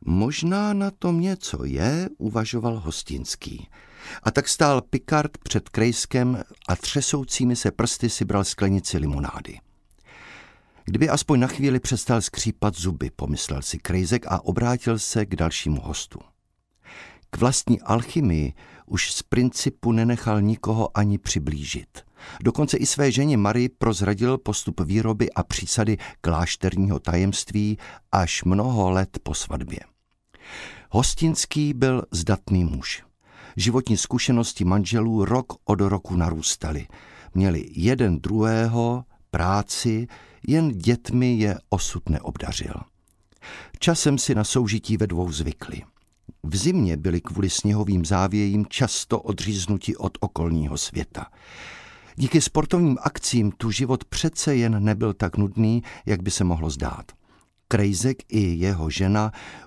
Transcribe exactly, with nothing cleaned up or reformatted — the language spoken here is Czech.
Možná na tom něco je, uvažoval Hostinský. A tak stál Picard před Krejskem a třesoucími se prsty si bral sklenici limonády. Kdyby aspoň na chvíli přestal skřípat zuby, pomyslel si Krejsek a obrátil se k dalšímu hostu. K vlastní alchymii už z principu nenechal nikoho ani přiblížit. Dokonce i své ženě Marii prozradil postup výroby a přísady klášterního tajemství až mnoho let po svatbě. Hostinský byl zdatný muž. Životní zkušenosti manželů rok od roku narůstaly. Měli jeden druhého, práci, jen dětmi je osud neobdařil. Časem si na soužití ve dvou zvykli. V zimě byli kvůli sněhovým závějím často odříznuti od okolního světa. Díky sportovním akcím tu život přece jen nebyl tak nudný, jak by se mohlo zdát. Krejsek i jeho žena